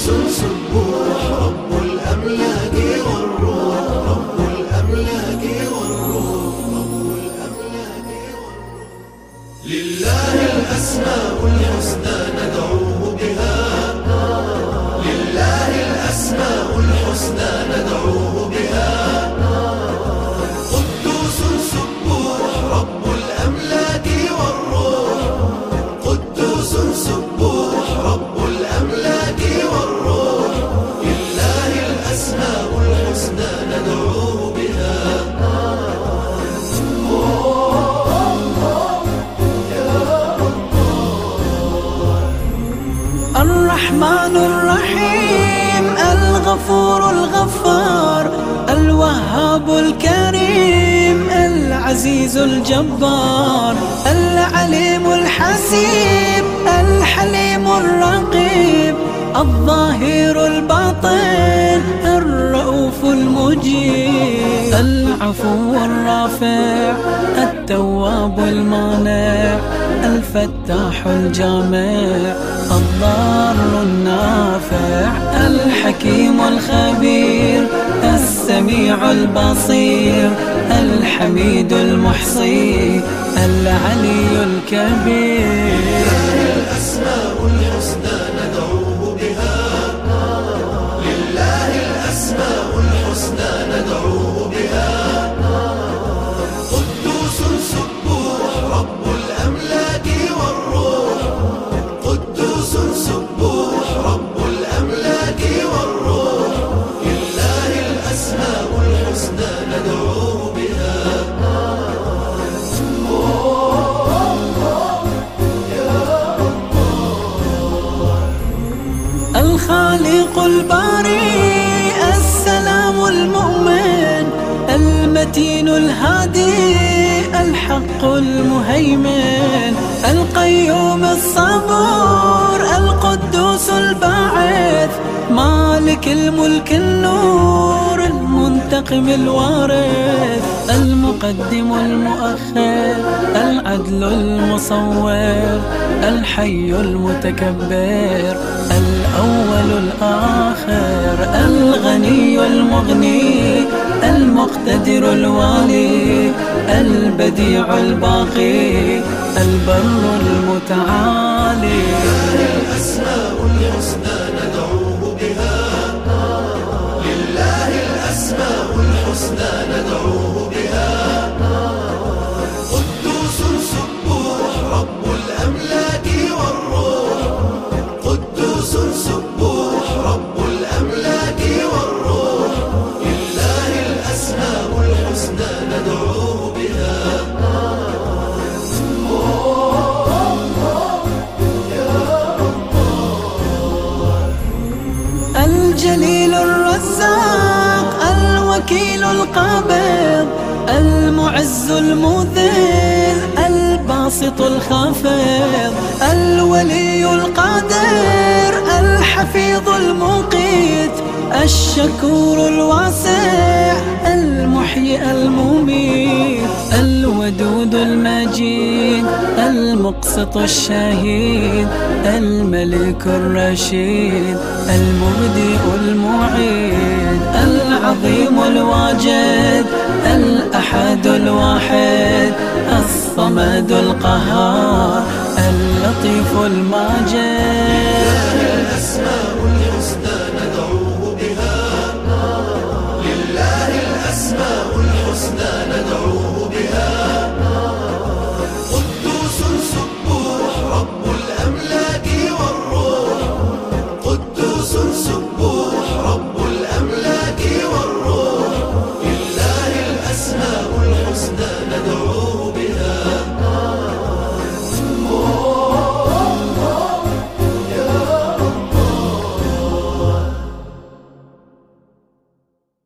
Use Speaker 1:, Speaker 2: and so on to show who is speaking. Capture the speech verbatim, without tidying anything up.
Speaker 1: سبوح رب الأملاك والروح، رب الأملاك والروح، رب الأملاك والروح. لله الأسماء الحسنى ندعوه بها، لله الأسماء الحسنى ندعوه بها. قدوس سبوح رب الأملاك والروح، قدوس سبوح رب الأملاك والروح. لله الأسماء الحسنى ندعوه بها.
Speaker 2: الرحمن الرحيم الغفور الغفار الوهاب الكريم العزيز الجبار العليم الحسيب الحليم الرقيب الظاهر الباطن الرؤوف المجيب العفو الرافع التواب المانع الفتاح الجامع الضار النافع الحكيم الخبير السميع البصير الحميد المحصي العلي الكبير.
Speaker 1: الأسماء الحسنى ندعوه بها، لله الأسماء الحسنى ندعوه بها. قدوس سبوح رب الأملاك والروح، قدوس سبوح رب الأملاك والروح. لله الأسماء الحسنى ندعوه بها.
Speaker 2: الخالق الباري السلام المؤمن المتين الهادي الحق المهيمن القيوم الصبور القدوس الباعث مالك الملك النور المنتقم الوارث المقدم المؤخر العدل المصور الحي المتكبر الأول الآخر الغني المغني المقتدر الوالي البديع الباقي البر المتعالي.
Speaker 1: الأسماء الحسنى ندعوه بها، لله الأسماء الحسنى ندعوه بها. قدوس سبوح رب الأملاك والروح، قدوس سبوح رب الأملاك والروح. لله الأسماء الحسنى ندعوه بها.
Speaker 2: الجليل الرزاق الوكيل القابض المعز المذل الباسط الخافض الولي القادر الحفيظ المقيت الشكور الواسع المحيي المميت الودود المجيد المقسط الشهيد الملك الرشيد المبدئ المعيد العظيم الواجد الأحد الواحد الصمد القهار اللطيف الماجد